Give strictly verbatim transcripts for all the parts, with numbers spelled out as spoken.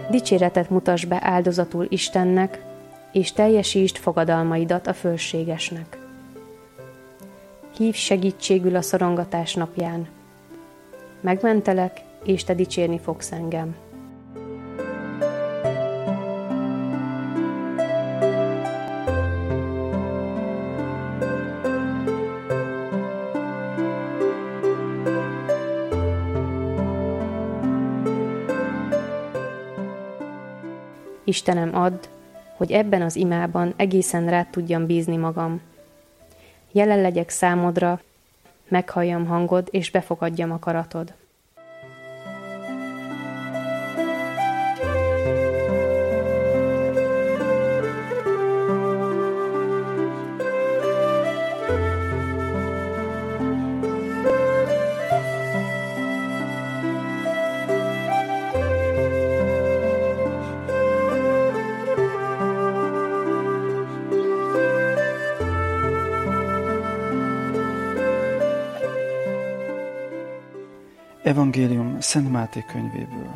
Dicséretet mutass be áldozatul Istennek, és teljesítsd fogadalmaidat a fölségesnek. Hívj segítségül a szorongatás napján. Megmentelek, és te dicsérni fogsz engem. Istenem, add, hogy ebben az imában egészen rád tudjam bízni magam. Jelen legyek számodra, meghalljam hangod, és befogadjam akaratod. Evangélium Szent Máté könyvéből.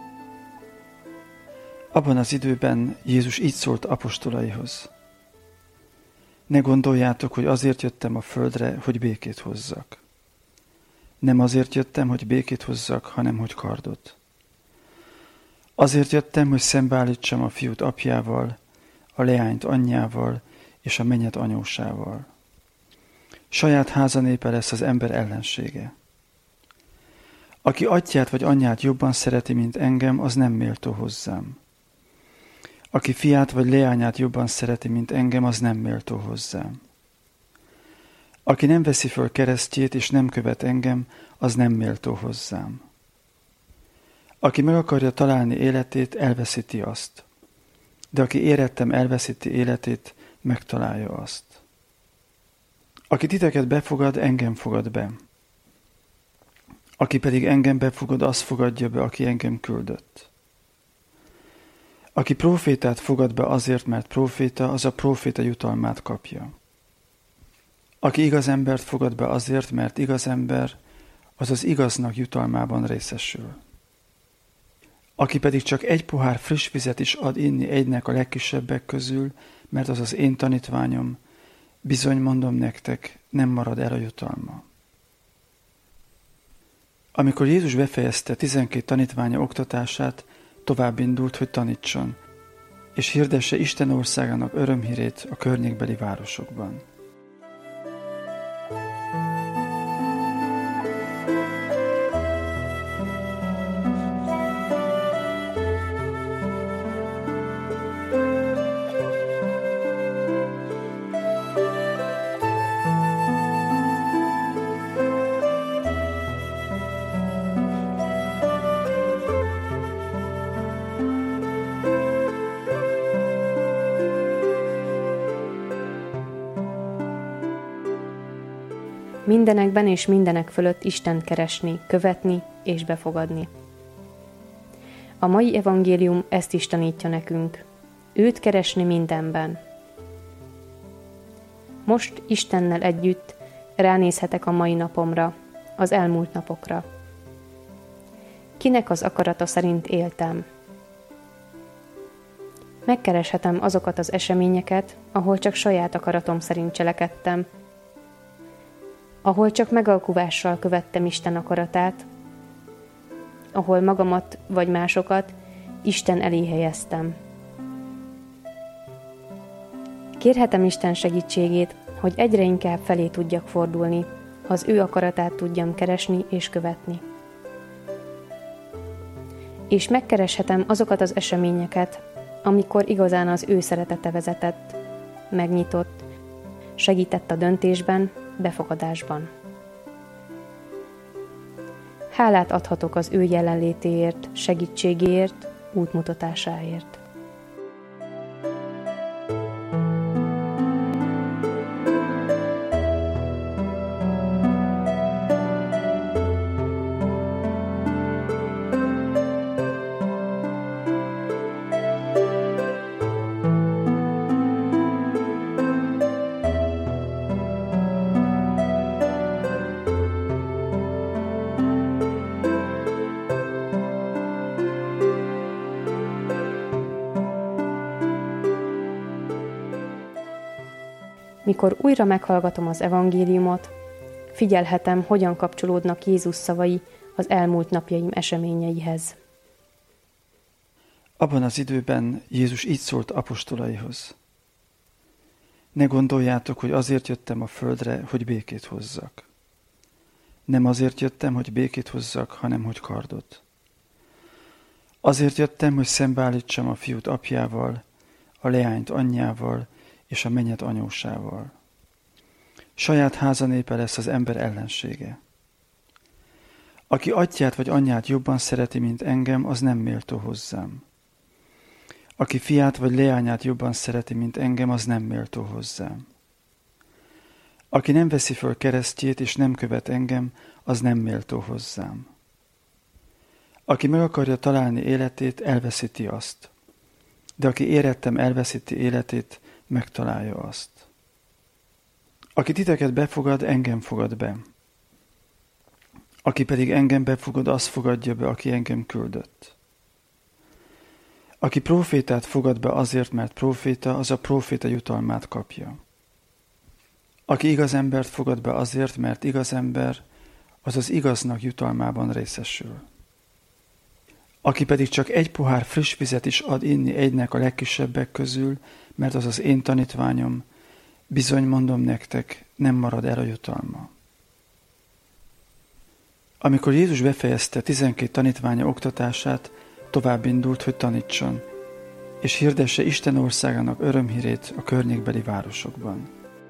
Abban az időben Jézus így szólt apostolaihoz. Ne gondoljátok, hogy azért jöttem a földre, hogy békét hozzak. Nem azért jöttem, hogy békét hozzak, hanem hogy kardot. Azért jöttem, hogy szembeállítsam a fiút apjával, a leányt anyjával és a mennyet anyósával. Saját házanépe lesz az ember ellensége. Aki atyját vagy anyját jobban szereti, mint engem, az nem méltó hozzám. Aki fiát vagy leányát jobban szereti, mint engem, az nem méltó hozzám. Aki nem veszi föl keresztjét és nem követ engem, az nem méltó hozzám. Aki meg akarja találni életét, elveszíti azt. De aki érettem elveszíti életét, megtalálja azt. Aki titeket befogad, engem fogad be. Aki pedig engem befogad, az fogadja be, aki engem küldött. Aki prófétát fogad be azért, mert próféta, az a próféta jutalmát kapja. Aki igaz embert fogad be azért, mert igaz ember, az az igaznak jutalmában részesül. Aki pedig csak egy pohár friss vizet is ad inni egynek a legkisebbek közül, mert az az én tanítványom, bizony mondom nektek, nem marad el a jutalma. Amikor Jézus befejezte tizenkét tanítványa oktatását, tovább indult, hogy tanítson, és hirdesse Isten országának örömhírét a környékbeli városokban. Mindenekben és mindenek fölött Istent keresni, követni és befogadni. A mai evangélium ezt is tanítja nekünk. Őt keresni mindenben. Most Istennel együtt ránézhetek a mai napomra, az elmúlt napokra. Kinek az akarata szerint éltem? Megkereshetem azokat az eseményeket, ahol csak saját akaratom szerint cselekedtem, ahol csak megalkuvással követtem Isten akaratát, ahol magamat vagy másokat Isten elé helyeztem. Kérhetem Isten segítségét, hogy egyre inkább felé tudjak fordulni, ha az ő akaratát tudjam keresni és követni. És megkereshetem azokat az eseményeket, amikor igazán az ő szeretete vezetett, megnyitott, segített a döntésben, befogadásban. Hálát adhatok az ő jelenlétéért, segítségéért, útmutatásáért. Mikor újra meghallgatom az evangéliumot, figyelhetem, hogyan kapcsolódnak Jézus szavai az elmúlt napjaim eseményeihez. Abban az időben Jézus így szólt apostolaihoz. Ne gondoljátok, hogy azért jöttem a földre, hogy békét hozzak. Nem azért jöttem, hogy békét hozzak, hanem hogy kardot. Azért jöttem, hogy szembeállítsam a fiút apjával, a leányt anyjával és a mennyet anyósával. Saját házanépe lesz az ember ellensége. Aki atyját vagy anyját jobban szereti, mint engem, az nem méltó hozzám. Aki fiát vagy leányát jobban szereti, mint engem, az nem méltó hozzám. Aki nem veszi föl keresztjét és nem követ engem, az nem méltó hozzám. Aki meg akarja találni életét, elveszíti azt. De aki érettem elveszíti életét, megtalálja azt. Aki titeket befogad, engem fogad be. Aki pedig engem befogad, azt fogadja be, aki engem küldött. Aki prófétát fogad be azért, mert próféta, az a próféta jutalmát kapja. Aki igaz embert fogad be azért, mert igaz ember, az az igaznak jutalmában részesül. Aki pedig csak egy pohár friss vizet is ad inni egynek a legkisebbek közül, mert az az én tanítványom, bizony mondom nektek, nem marad el a jutalma. Amikor Jézus befejezte tizenkét tanítványa oktatását, tovább indult, hogy tanítson, és hirdesse Isten országának örömhírét a környékbeli városokban.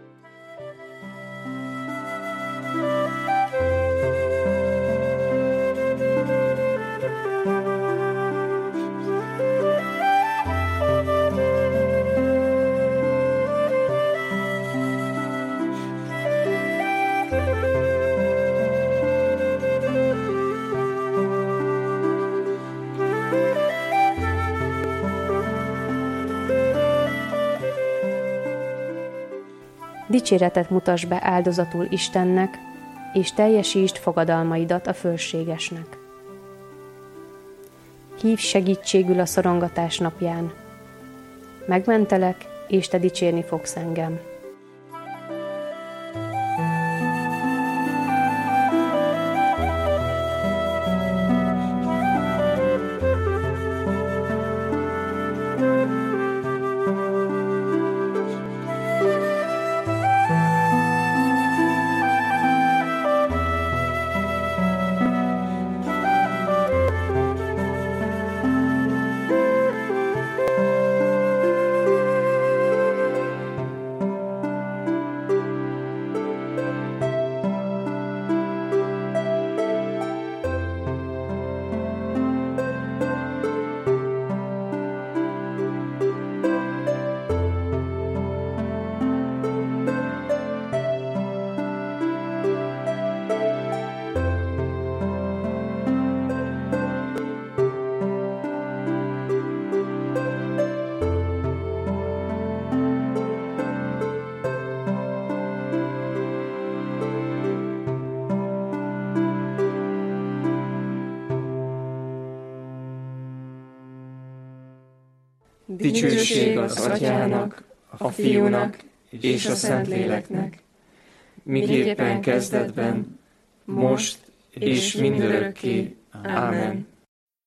Dicséretet mutass be áldozatul Istennek, és teljesítsd fogadalmaidat a fölségesnek. Hívj segítségül a szorongatás napján. Megmentelek, és te dicsérni fogsz engem. Dicsőség az Atyának, a Fiúnak és a Szentléleknek, miképpen kezdetben, most és mindörökké. Ámen.